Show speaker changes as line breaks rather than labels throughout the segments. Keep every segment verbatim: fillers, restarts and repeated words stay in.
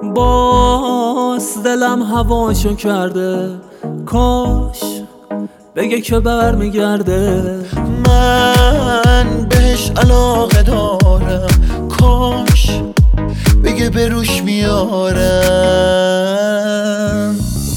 باز دلم هواشو کرده، کاش بگه که برمیگرده.
من بهش علاقه دارم، کاش بگه بروش میارم.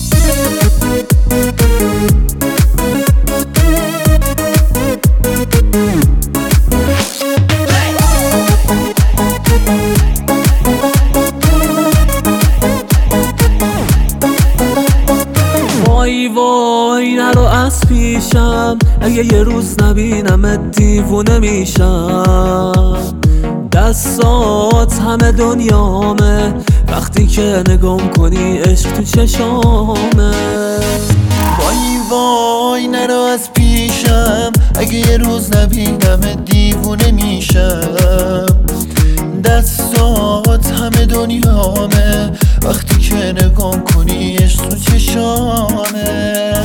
وای وای نرو از پیشم، اگه یه روز نبینم دیوونه میشم. دستات همه دنیامه، وقتی که نگام کنی عشق تو چشامه.
وای وای نرو از پیشم، اگه یه روز نبینم دیوونه میشم. دستات همه دنیامه، وقتی که نگام کنی عشق تو چشامه.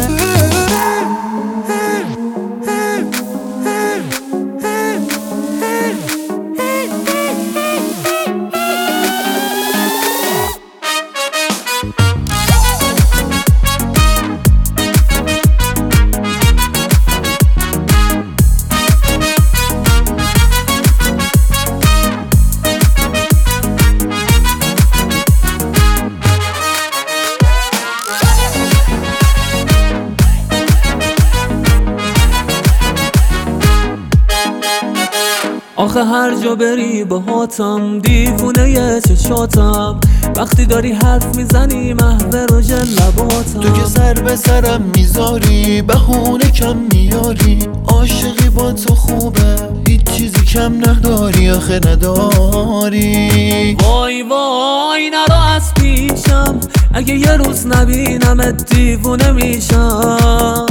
آخه هر جا بری باهاتم، دیوونه یه چشاتم. وقتی داری حرف میزنی محو روژ لباتم.
تو که سر به سرم میذاری، بهونه کم میاری. عاشقی با تو خوبه، هیچ چیزی کم نداری، آخه نداری.
وای وای نرو از پیشم، اگه یه روز نبینم دیوونه میشم.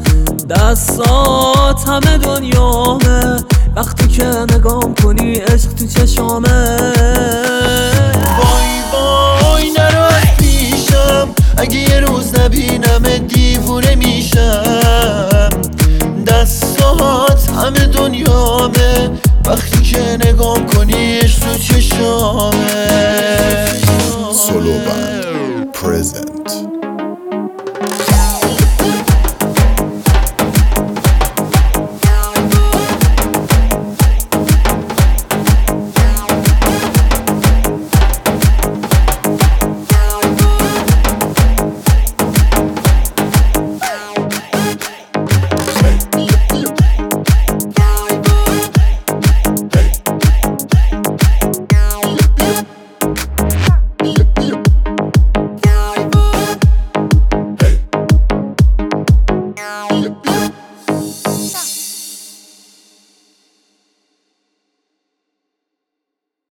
دستات همه دنیامه، وقتی که نگام کنی عشق تو چشامه.
وای وای نرو از پیشم، اگه یه روز نبینم دیوونه میشم. دستات همه دنیامه، وقتی که نگام کنی عشق تو چشامه.
سولو بند پرزنت